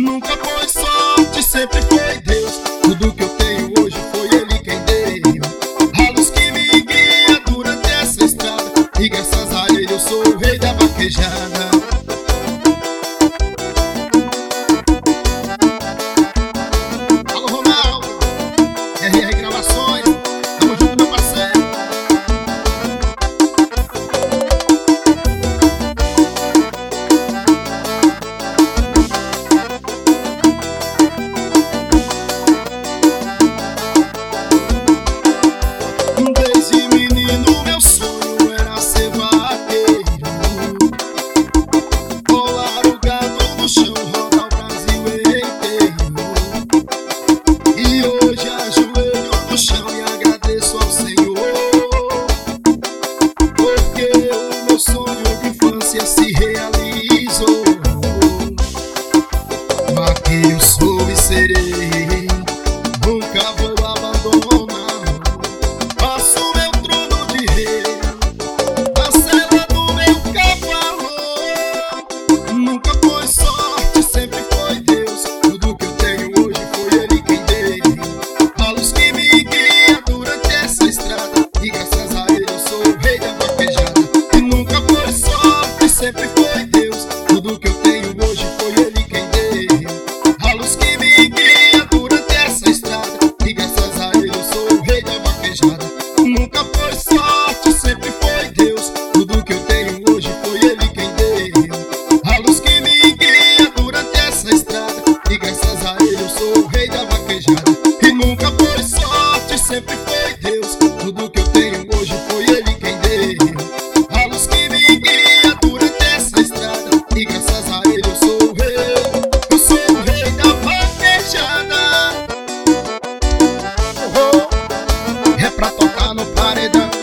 nunca foi sorte, sempre foi Deus. Tudo que eu tenho hoje foi Ele quem deu. A luz que me guia durante essa estrada, e graças a Ele eu sou o rei da vaquejada. Alô Ronaldo, RR Gravações, tamo junto meu parceiro. Desde menino meu sonho era ser vaqueiro, colar o gado no chão, rodar o Brasil inteiro. E hoje ajoelho no chão e agradeço ao Senhor, porque o meu sonho de infância se realizou. Vaqueiro sou e serei, nunca vou abandonar. Faço meu trono de rei na sela do meu cavalo. Nunca foi sorte, sempre foi Deus. Tudo que eu tenho hoje foi Ele quem deu. A luz que me guia durante essa estrada, e graças a Ele eu sou o rei da vaquejada. E nunca foi sorte, sempre foi Deus. Tudo que eu tenho hoje foi Ele quem deu. A luz que me guia durante essa estrada, e graças a Ele eu sou o rei da vaquejada. Nunca foi sorte, sempre foi Deus. Tudo que eu tenho hoje foi Ele quem deu. A luz que me guia durante essa estrada, e graças a Ele eu sou o rei da vaquejada. E nunca foi sorte, sempre foi Deus. Tudo que eu tenho hoje foi Ele quem deu. A luz que me guia durante essa estrada, e graças a Ele eu sou o rei. Eu sou o rei da vaquejada. É pra tocar no paredão.